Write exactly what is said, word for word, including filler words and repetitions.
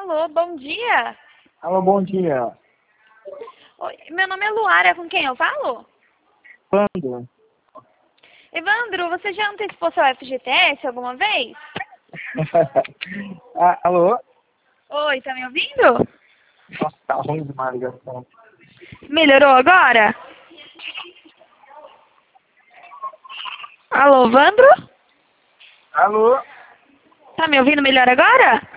Alô, bom dia. Alô, bom dia. Oi, meu nome é Luara, com quem eu falo? Quando? Evandro, você já antecipou seu F G T S alguma vez? ah, alô? Oi, tá me ouvindo? Nossa, tá ruim demais a ligação. Melhorou agora? Alô, Evandro? Alô? Tá me ouvindo melhor agora?